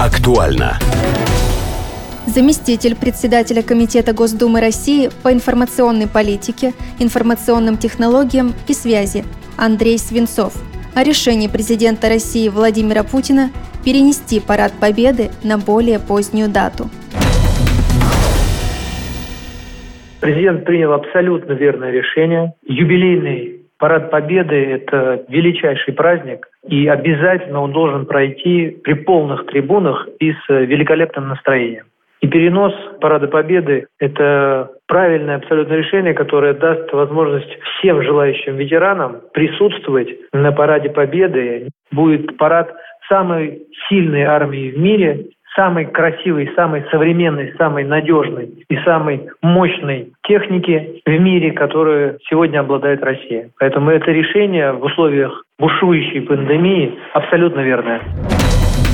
Актуально. Заместитель председателя Комитета Госдумы России по информационной политике, информационным технологиям и связи Андрей Свинцов о решении президента России Владимира Путина перенести Парад Победы на более позднюю дату. Президент принял абсолютно верное решение. Юбилейный Парад Победы – это величайший праздник, и обязательно он должен пройти при полных трибунах и с великолепным настроением. И перенос Парада Победы – это правильное абсолютно решение, которое даст возможность всем желающим ветеранам присутствовать на Параде Победы. Будет парад самой сильной армии в мире, самой красивой, самой современной, самой надежной и самой мощной техники в мире, которую сегодня обладает Россия. Поэтому это решение в условиях бушующей пандемии абсолютно верное.